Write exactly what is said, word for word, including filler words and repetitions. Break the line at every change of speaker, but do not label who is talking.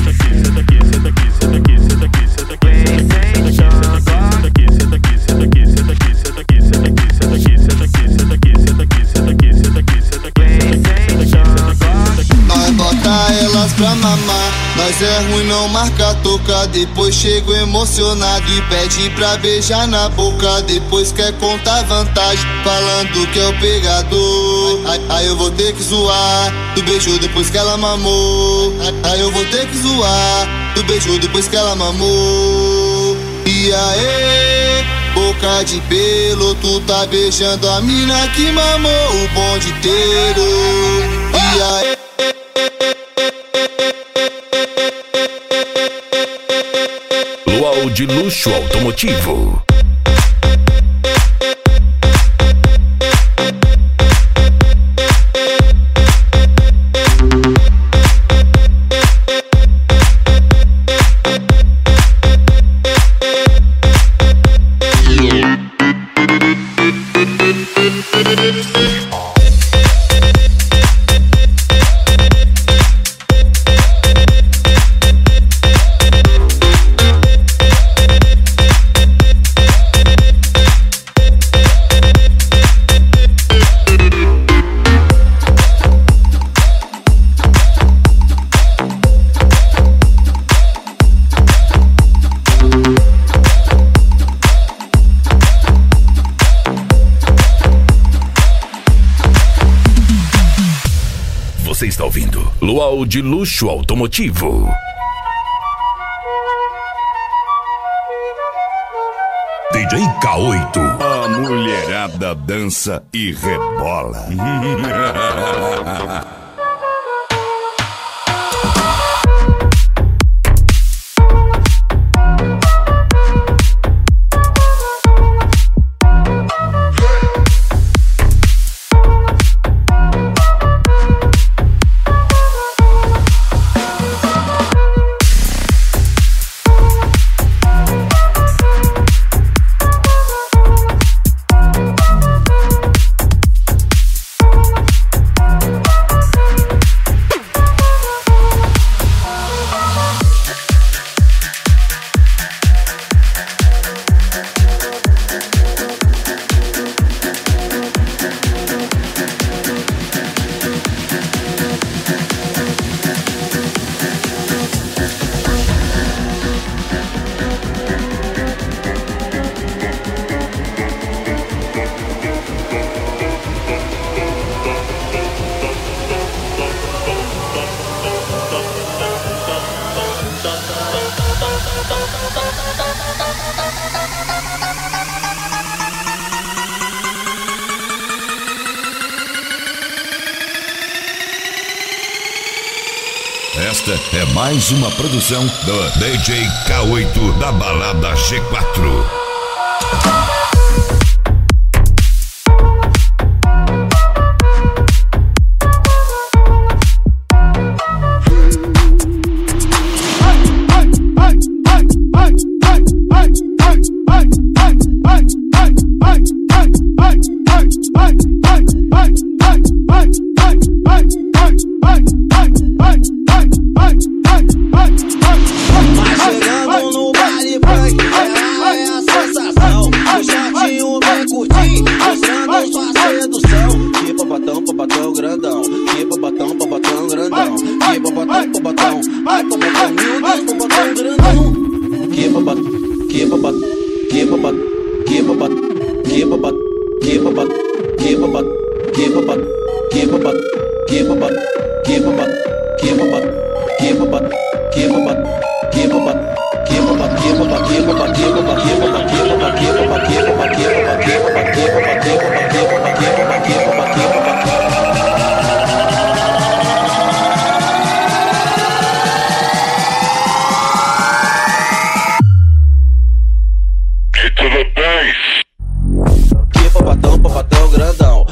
Pra mamar, nós é ruim, não marca toca. Depois chego emocionado e pede pra beijar na boca. Depois quer contar vantagem, falando que é o pegador. Aí, aí eu vou ter que zoar do beijo depois que ela mamou. Aí, aí eu vou ter que zoar do beijo depois que ela mamou. E aí, boca de pelo, tu tá beijando a mina que mamou o bonde inteiro. E aí,
Luau de luxo automotivo. Você está ouvindo Luau de Luxo Automotivo. D J K oito.
A mulherada dança e rebola. Esta é mais uma produção do D J K oito da Balada G quatro.
Que papadão, papadão grandão.